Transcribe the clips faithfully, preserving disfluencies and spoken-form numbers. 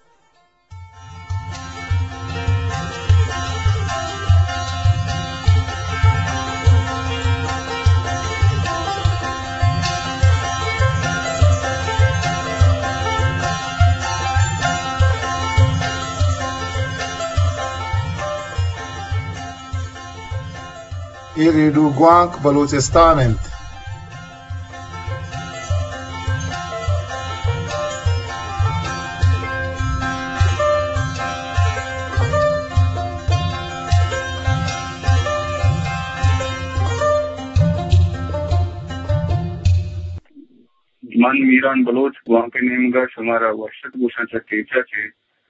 يريدوا جوانك بلوچستان. मन मीरान बलोच वांके नेमगा शुमारा वर्षत भूषण टेचा चे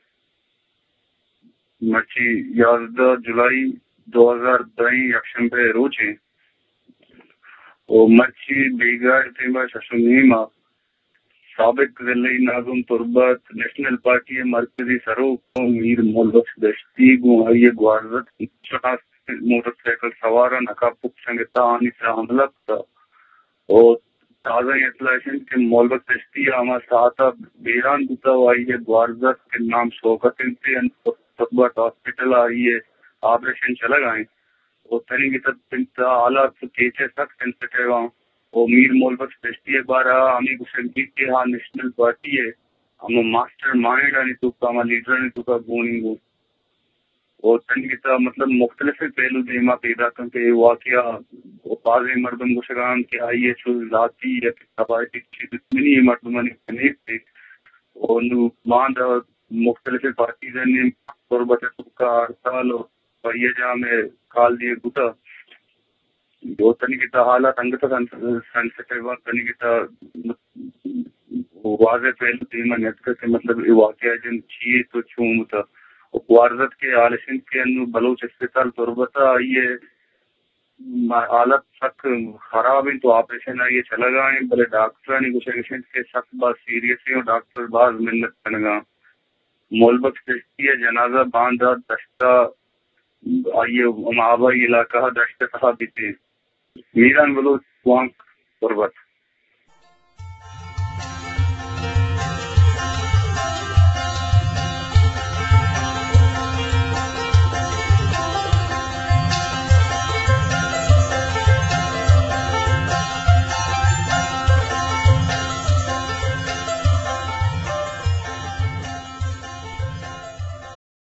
मची याजदा जुलाई दो हजार दई यक्षण पे रोचे ओ मची बेगार तेमा शशुनीमा साबिक जिले नाजुम तुर्बत नेशनल पार्टी मरकजी सरो मीर मोलबख्श दश्ती गु आइए ग्वारत मोटरसाइकिल सवार नकाबुक संगता आनी से हमला था और ताज़ा इतलाशन के मोलबख्श दश्ती आमा साता बेरान बुता आई है ग्वारत के नाम शौकत इंते तुर्बत हॉस्पिटल आई है ऑपरेशन चला गए और तरी की तब आला केचे सख्त सेंसिटिव और मीर मोलबख्श दश्ती बारा आमी गुशंकी के हाँ नेशनल पार्टी है हम मास्टर माइंड आनी तुका हम लीडर आनी तुका गोनी और तरी की तब मतलब मुख्तलिफ पहलू देमा पैदा करके वाकया बाज़ मर्दम गुशगान के आई है जो लाती या कबायती जितनी मर्दमानी कनेक्ट थे और बांध मुख्तलिफ पार्टी ने तुर्बत तुका हड़ताल और परियजा में काल दिए गुता दो तनी की हालत अंगत सेंसिटिव तनी की वाजे पहलू देमा नेतक के मतलब वाकया जन चाहिए तो छूम था वारदत के आलसिन के अनु बलोच अस्पताल तुर्बता आई है हालत सख्त खराब है तो ऑपरेशन आई है चला गए भले डॉक्टर ने कुछ के सख्त बात सीरियस है और डॉक्टर बाज मिन्नत करना मोलबख्श दश्ती है जनाजा बांधा दस्ता आइए आबाई इलाका दश्त कहा बीते मीरान बलोच वांक तुर्बत।